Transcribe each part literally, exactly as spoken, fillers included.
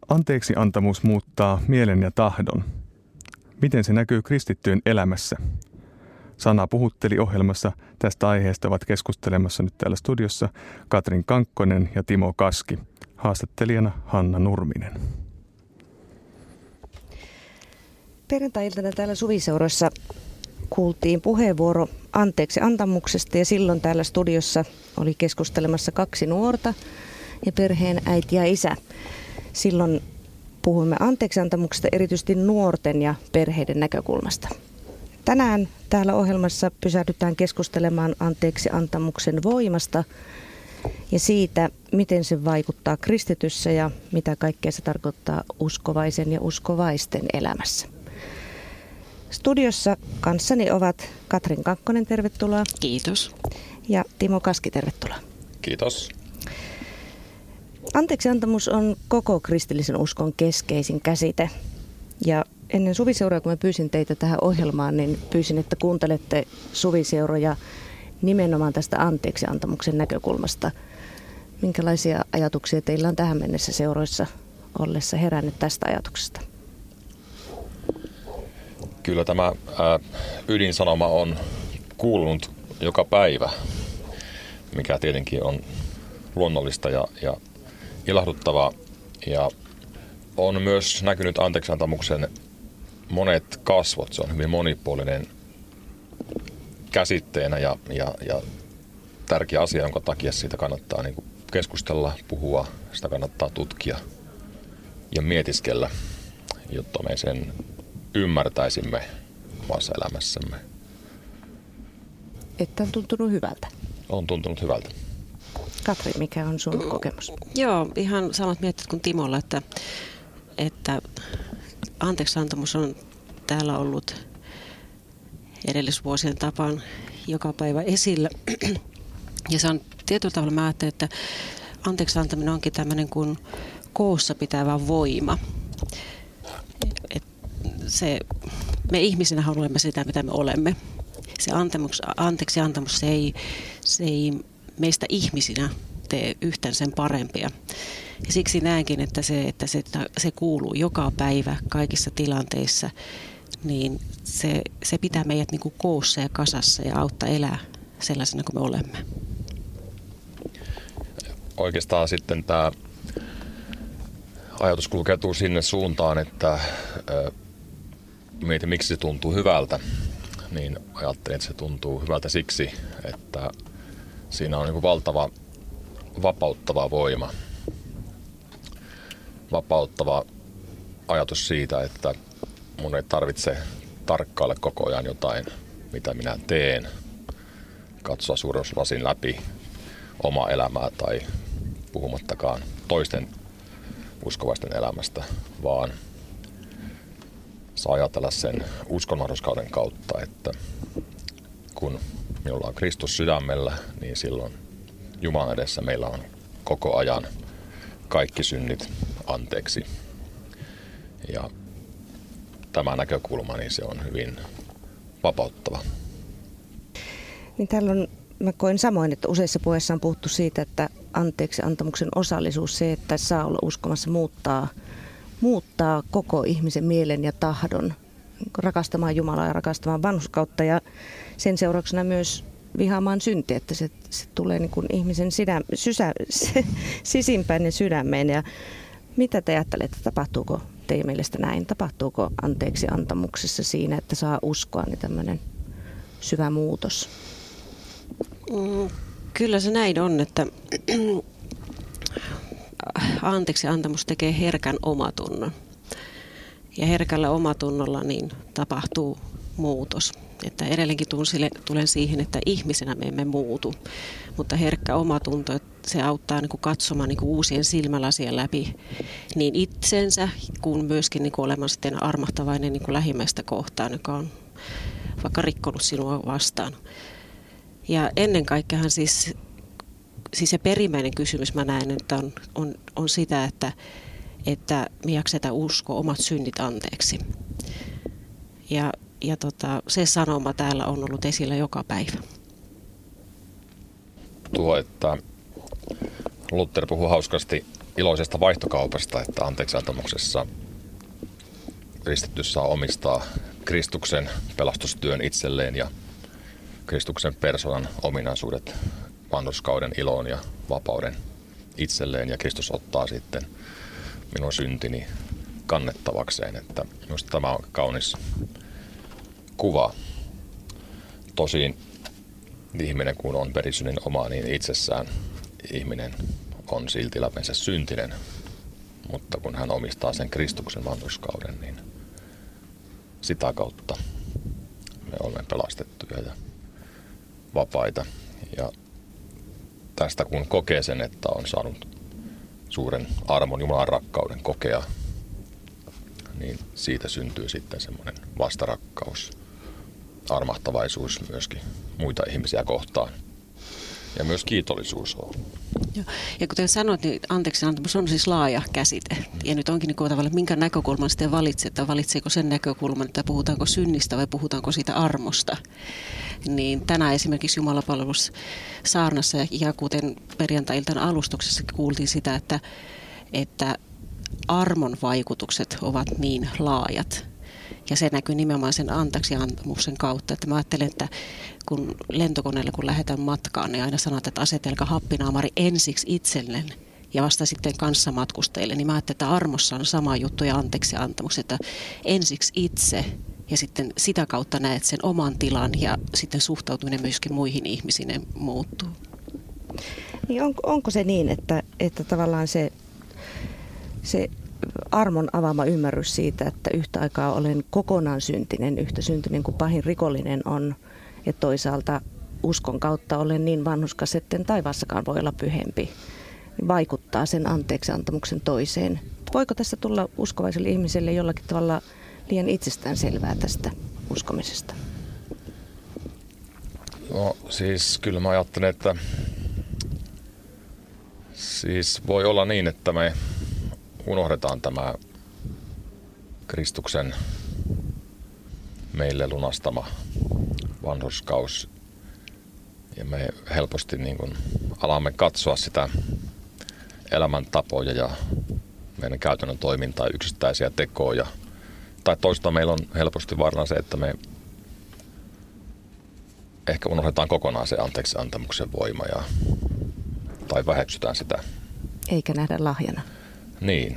Anteeksiantamus muuttaa mielen ja tahdon. Miten se näkyy kristittyyn elämässä? Sana puhutteli -ohjelmassa tästä aiheesta ovat keskustelemassa nyt täällä studiossa Katrin Kankkonen ja Timo Kaski. Haastattelijana Hanna Nurminen. Perjantai-iltana täällä Suviseuroissa kuultiin puheenvuoro anteeksiantamuksesta ja silloin täällä studiossa oli keskustelemassa kaksi nuorta ja perheen äiti ja isä. Silloin puhuimme anteeksiantamuksesta erityisesti nuorten ja perheiden näkökulmasta. Tänään täällä ohjelmassa pysähdytään keskustelemaan anteeksiantamuksen voimasta ja siitä, miten se vaikuttaa kristityssä ja mitä kaikkea se tarkoittaa uskovaisen ja uskovaisten elämässä. Studiossa kanssani ovat Katrin Kankkonen, tervetuloa. Kiitos. Ja Timo Kaski, tervetuloa. Kiitos. Anteeksiantamus on koko kristillisen uskon keskeisin käsite. Ja ennen Suviseuroja, kun mä pyysin teitä tähän ohjelmaan, niin pyysin, että kuuntelette Suviseuroja nimenomaan tästä anteeksiantamuksen näkökulmasta. Minkälaisia ajatuksia teillä on tähän mennessä seuroissa ollessa herännyt tästä ajatuksesta? Kyllä tämä ää, ydinsanoma on kuulunut joka päivä, mikä tietenkin on luonnollista ja, ja ilahduttavaa. Ja on myös näkynyt anteeksiantamuksen monet kasvot. Se on hyvin monipuolinen käsitteenä ja, ja, ja tärkeä asia, jonka takia siitä kannattaa niin kuin keskustella, puhua, sitä kannattaa tutkia ja mietiskellä, jotta me sen ymmärtäisimme omassa elämässämme. Että on tuntunut hyvältä. On tuntunut hyvältä. Katri, mikä on sun kokemus? Joo, ihan samat miettit kuin Timolla, että, että anteeksiantamus on täällä ollut edellisvuosien tapaan joka päivä esillä. Ja se on tietyllä tavalla, mä ajattelen, että anteeksiantaminen onkin tämmöinen kuin koossa pitävä voima. Et se, me ihmisinä haluamme sitä, mitä me olemme. Se anteeksiantamus, se ei, se ei meistä ihmisinä tee yhtään sen parempia. Ja siksi näenkin, että se, että se, se kuuluu joka päivä kaikissa tilanteissa, niin se, se pitää meidät niin kuin koossa ja kasassa ja auttaa elää sellaisena kuin me olemme. Oikeastaan sitten tämä ajatus kulkeutuu sinne suuntaan, että mietin, miksi se tuntuu hyvältä, niin ajattelin, että se tuntuu hyvältä siksi, että siinä on niin kuin valtava vapauttava voima. Vapauttava ajatus siitä, että mun ei tarvitse tarkkailla koko ajan jotain, mitä minä teen. Katsoa suurennuslasin läpi omaa elämää tai puhumattakaan toisten uskovaisten elämästä, vaan saa ajatella sen uskonnollisuuden kautta, että kun minulla on Kristus sydämellä, niin silloin Jumalan edessä meillä on koko ajan kaikki synnit anteeksi. Ja tämä näkökulma, niin se on hyvin vapauttava. Niin täällä on, mä koen samoin, että useissa puheissa on puhuttu siitä, että anteeksiantamuksen osallisuus, se, että saa olla uskomassa, muuttaa, muuttaa koko ihmisen mielen ja tahdon rakastamaan Jumalaa ja rakastamaan vanhurskautta ja sen seurauksena myös vihaamaan syntiä, että se, se tulee niin kuin ihmisen sydäm, sysä, se, sisimpään ja sydämeen. Ja mitä te ajattelette, tapahtuuko teidän mielestä näin? Tapahtuuko anteeksiantamuksessa siinä, että saa uskoa, niin tämmöinen syvä muutos? Mm, kyllä se näin on, että anteeksiantamus tekee herkän omatunnon. Ja herkällä omatunnolla niin tapahtuu muutos. Että edelleenkin tulen siihen, että ihmisenä me emme muutu, mutta herkkä omatunto, se auttaa niin kuin katsomaan niin kuin uusien silmälasien läpi niin itsensä kuin myöskin niin kuin olemaan sitten armahtavainen niin kuin lähimmäistä kohtaan, joka on vaikka rikkonut sinua vastaan. Ja ennen kaikkea siis, siis se perimmäinen kysymys mä näen, että on, on, on sitä, että, että me jaksetaan uskoa omat synnit anteeksi. Ja Ja tota, se sanoma täällä on ollut esillä joka päivä. Tuo, että Luther puhui hauskasti iloisesta vaihtokaupasta, että anteeksiantamuksessa kristitty saa omistaa Kristuksen pelastustyön itselleen ja Kristuksen persoonan ominaisuudet vanhurskauden iloon ja vapauden itselleen. Ja Kristus ottaa sitten minun syntini kannettavakseen. Että minusta tämä on kaunis kuva. Tosin ihminen, kun on perisynnin oma, niin itsessään ihminen on silti läpeensä syntinen. Mutta kun hän omistaa sen Kristuksen vanhurskauden, niin sitä kautta me olemme pelastettuja ja vapaita. Ja tästä kun kokee sen, että on saanut suuren armon, Jumalan rakkauden kokea, niin siitä syntyy sitten semmoinen vastarakkaus, armahtavaisuus myöskin muita ihmisiä kohtaan. Ja myös kiitollisuus on. Ja kuten sanoit, niin anteeksiantamus on siis laaja käsite. Ja nyt onkin niin tavallaan, että minkä näkökulman sitten valitset, että valitseeko sen näkökulman, että puhutaanko synnistä vai puhutaanko siitä armosta. Niin tänään esimerkiksi Jumalapalvelus saarnassa ja kuten perjantai-iltana alustuksessa kuultiin sitä, että, että armon vaikutukset ovat niin laajat. Ja se näkyy nimenomaan sen anteeksiantamuksen kautta. Että mä ajattelen, että kun lentokoneella kun lähdetään matkaan, niin aina sanot, että asetelkaa happinaamari ensiksi itselleen ja vasta sitten kanssamatkustajille. Niin mä ajattelen, että armossa on sama juttu ja anteeksiantamus, että ensiksi itse ja sitten sitä kautta näet sen oman tilan ja sitten suhtautuminen myöskin muihin ihmisiin muuttuu. Niin on, onko se niin, että, että tavallaan se... se armon avaama ymmärrys siitä, että yhtä aikaa olen kokonaan syntinen, yhtä syntinen kuin pahin rikollinen on, ja toisaalta uskon kautta olen niin vanhurskas, etten taivaassakaan voi olla pyhempi, vaikuttaa sen anteeksiantamuksen toiseen. Voiko tässä tulla uskovaiselle ihmiselle jollakin tavalla liian itsestäänselvää tästä uskomisesta? No siis kyllä mä ajattelen, että siis voi olla niin, että me unohdetaan tämä Kristuksen meille lunastama vanhurskaus ja me helposti niin kuin alamme katsoa sitä elämäntapoja ja meidän käytännön toimintaa, yksittäisiä tekoja. Tai toista meillä on helposti vaarana se, että me ehkä unohdetaan kokonaan se anteeksiantamuksen voima ja, tai väheksytään sitä. Eikä nähdä lahjana. Niin.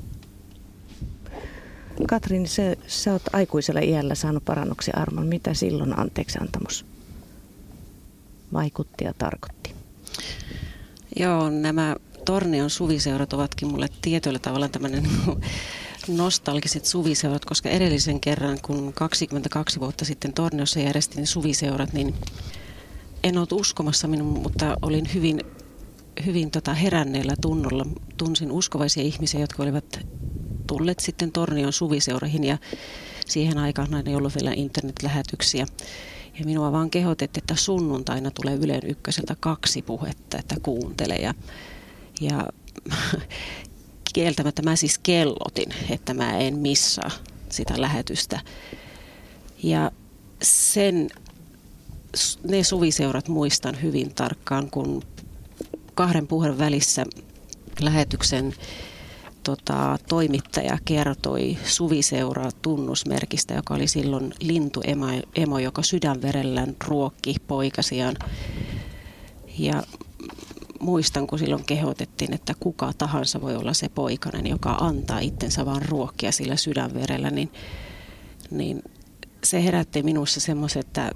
Katrin, sä, sä oot aikuisella iällä saanut parannuksen armon. Mitä silloin anteeksiantamus vaikutti ja tarkoitti? Joo, nämä Tornion suviseurat ovatkin mulle tietyllä tavalla tämmöinen nostalgiset suviseurat, koska edellisen kerran, kun kaksikymmentäkaksi vuotta sitten Torniossa järjestin suviseurat, niin en ollut uskomassa minun, mutta olin hyvin hyvin tota heränneellä tunnolla. Tunsin uskovaisia ihmisiä, jotka olivat tulleet sitten Tornion suviseuroihin ja siihen aikaan ei ollut vielä internetlähetyksiä. Ja minua vaan kehotettiin, että sunnuntaina tulee Ylen Ykköseltä kaksi puhetta, että kuuntele. Ja, ja kieltämättä mä siis kellotin, että mä en missaa sitä lähetystä. Ja sen, ne suviseurat muistan hyvin tarkkaan, kun kahden puheen välissä lähetyksen tota, toimittaja kertoi suviseuraa tunnusmerkistä, joka oli silloin lintuemo, joka sydänverellään ruokki poikasiaan. Ja muistan, kun silloin kehotettiin, että kuka tahansa voi olla se poikainen, joka antaa itsensä vaan ruokkia sillä sydänverellä, niin, niin se herätti minussa semmoisen, että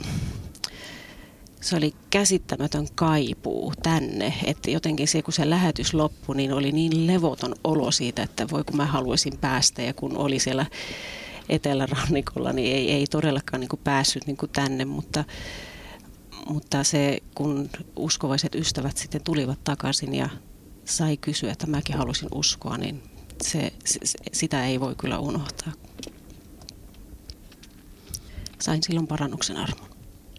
se oli käsittämätön kaipuu tänne, että jotenkin se, kun se lähetys loppui, niin oli niin levoton olo siitä, että voi kun mä haluaisin päästä. Ja kun oli siellä etelärannikolla, niin ei, ei todellakaan niin kuin päässyt niin kuin tänne, mutta, mutta se, kun uskovaiset ystävät sitten tulivat takaisin ja sai kysyä, että mäkin halusin uskoa, niin se, se, sitä ei voi kyllä unohtaa. Sain silloin parannuksen armon.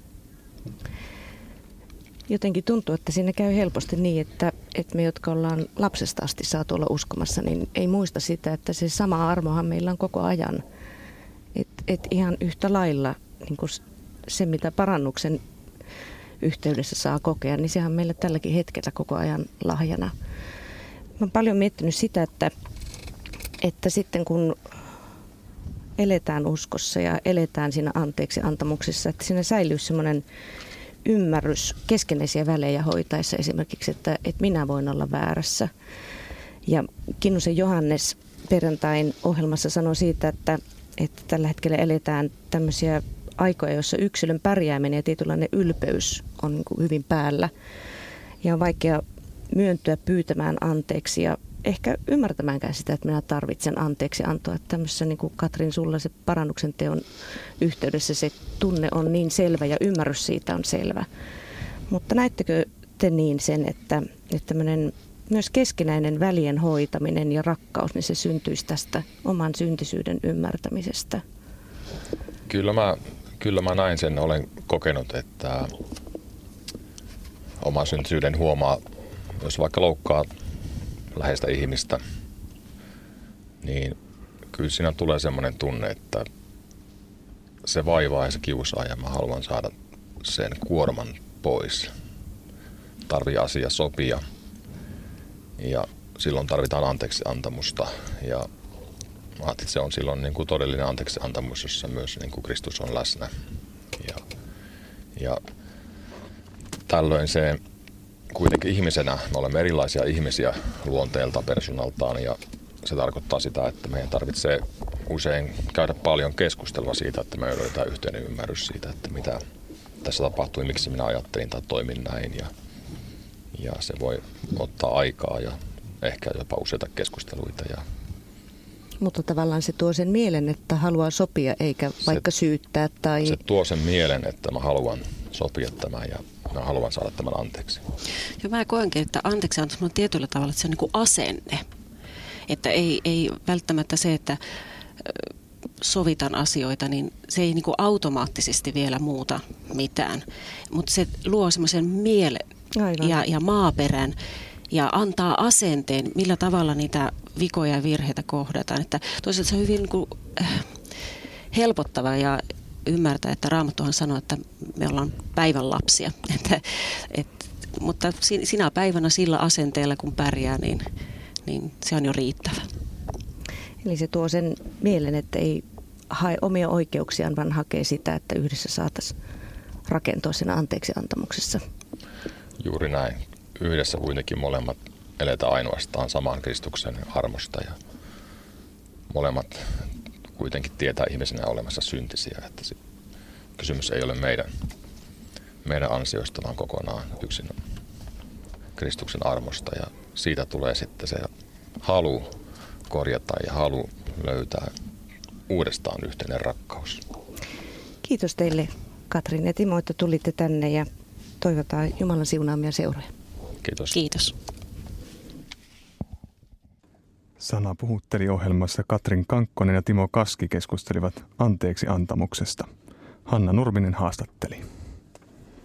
Jotenkin tuntuu, että siinä käy helposti niin, että, että me, jotka ollaan lapsesta asti saatu olla uskomassa, niin ei muista sitä, että se sama armohan meillä on koko ajan. Että et ihan yhtä lailla niin kuin se, mitä parannuksen yhteydessä saa kokea, niin sehän on meillä tälläkin hetkellä koko ajan lahjana. olen paljon miettinyt sitä, että, että sitten kun eletään uskossa ja eletään siinä anteeksi antamuksessa, että siinä säilyy semmoinen ymmärrys keskeneisiä välejä hoitaessa esimerkiksi, että, että minä voin olla väärässä. Ja Kinnusen Johannes perjantain ohjelmassa sanoi siitä, että, että tällä hetkellä eletään tämmöisiä aikoja, joissa yksilön pärjääminen ja tietynlainen ylpeys on niin kuin hyvin päällä. Ja on vaikea myöntyä pyytämään anteeksi ja ehkä ymmärtämäänkään sitä, että minä tarvitsen anteeksi antoa. Että tämmöisessä niin kuin Katrin sulla se parannuksen teon yhteydessä se tunne on niin selvä ja ymmärrys siitä on selvä. Mutta näettekö te niin sen, että, että tämmöinen myös keskinäinen välien hoitaminen ja rakkaus, niin se syntyisi tästä oman syntisyyden ymmärtämisestä? Kyllä mä, kyllä mä näin sen, olen kokenut, että oman syntisyyden huomaa, jos vaikka loukkaa läheistä ihmistä, niin kyllä siinä tulee semmoinen tunne, että se vaivaa ja se kiusaa ja mä haluan saada sen kuorman pois. Tarvii asia sopia ja silloin tarvitaan anteeksi antamusta ja mä ajattelin, että se on silloin niin kuin todellinen anteeksi antamus, jossa myös niin kuin Kristus on läsnä. Ja, ja tällöin se kuitenkin ihmisenä, me olemme erilaisia ihmisiä luonteelta, persoonaltaan ja se tarkoittaa sitä, että meidän tarvitsee usein käydä paljon keskustelua siitä, että me löydetään yhteinen ymmärrys siitä, että mitä tässä tapahtui, miksi minä ajattelin tai toimin näin ja, ja se voi ottaa aikaa ja ehkä jopa useita keskusteluita. Ja mutta tavallaan se tuo sen mielen, että haluaa sopia eikä vaikka se, syyttää tai... Se tuo sen mielen, että mä haluan sopia tämän ja mä haluan saada tämän anteeksi. Ja mä koenkin, että anteeksi antamus on tietyllä tavalla, että se on niin kuin asenne. Että ei, ei välttämättä se, että sovitan asioita, niin se ei niin kuin automaattisesti vielä muuta mitään. Mutta se luo semmoisen mielen ja, ja maaperän ja antaa asenteen, millä tavalla niitä vikoja ja virheitä kohdataan. Että toisaalta se on hyvin niin kuin, äh, helpottava ja ymmärtää, että Raamattuhan sanoo, että me ollaan päivän lapsia. Että, et, mutta sinä päivänä sillä asenteella, kun pärjää, niin, niin se on jo riittävä. Eli se tuo sen mielen, että ei hae omia oikeuksiaan, vaan hakee sitä, että yhdessä saataisiin rakentua siinä anteeksi antamuksessa. Juuri näin. Yhdessä kuitenkin molemmat eletään ainoastaan saman Kristuksen armosta ja molemmat kuitenkin tietää ihmisenä olemassa syntisiä. Että se kysymys ei ole meidän, meidän ansioista, vaan kokonaan yksin Kristuksen armosta ja siitä tulee sitten se halu korjata ja halu löytää uudestaan yhteinen rakkaus. Kiitos teille Katrin ja Timo, että tulitte tänne ja toivotaan Jumalan siunaamia seuroja. Kiitos. Kiitos. Sana puhutteli ohjelmassa Katrin Kankkonen ja Timo Kaski keskustelivat anteeksi antamuksesta. Hanna Nurminen haastatteli.